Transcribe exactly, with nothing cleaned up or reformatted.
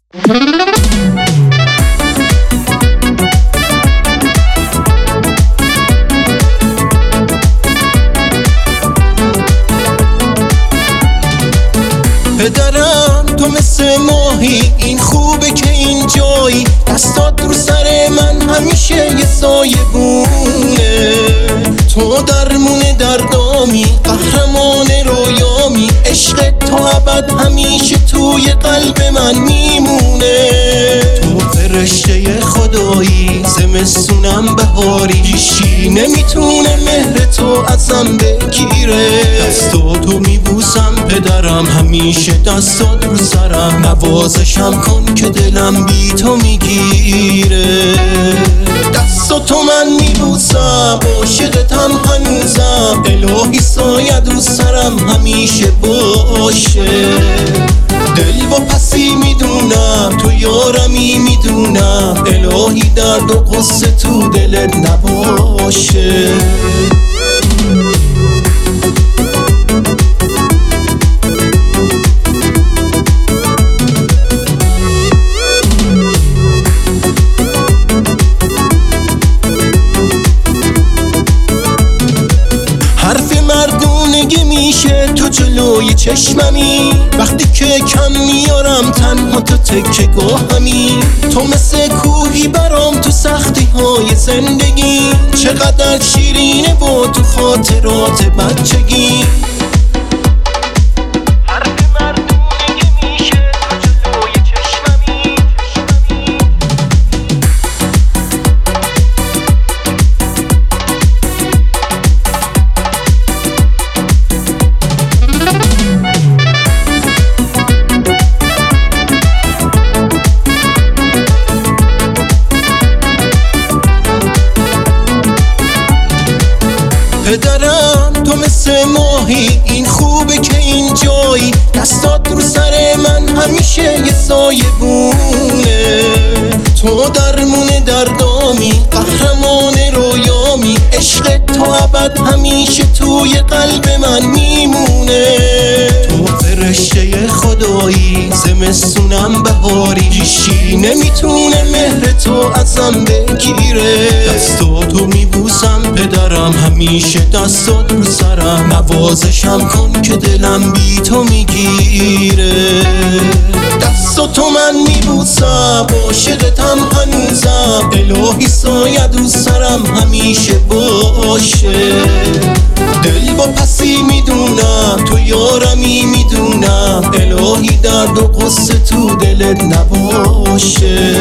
پدرم تو مثل ماهی، این خوبه که این جایی، دستات رو سر من همیشه یه سایه بونه. تو درمون دردامی، قهرمان رویامی، عشق تو ابد همیشه توی قلب من میمونه. تو فرشته خدایی، زمستونم بهاری، هیچی نمیتونه مهر تو ازم بگیره. دستاتو میبوسم پدرم، همیشه دستات رو سرم، نوازشم کن که دلم بی تو میگیره. دستاتو من میبوسم، عاشقتم هنوزم، الهی سایت رو سرم همیشه باشه. دل و پسی میدونم تو یارمی میدونم، الهی درد و قصه تو دلت نباشه. مردونگی میشه تو جلوی چشممی، وقتی که کم میارم تنها تو تکه گاهمی. تو مثل کوهی برام تو سختی های زندگی، چقدر شیرینه با تو خاطرات بچگی. پدرم تو مثل ماهی، این خوبه که این جایی، دستات رو سر من همیشه یه سایه بونه. تو درمون دردامی، قهرمان رویامی، عشق تو ابد همیشه توی قلب من میمونه. تو فرشته خدایی، زمستونم بهاری، هیچی نمیتونه مهر تو ازم بگیره. دستاتو میبوسم پدرم، همیشه دستات رو سرم، نوازشم کن که دلم بی تو میگیره. دستاتو من میبوسم، عاشقتم هنوزم، الهی سایت رو سرم همیشه باشه. دل با پسی میدونم تو یارمی میدونم، الهی درد و قصه تو دلت نباشه.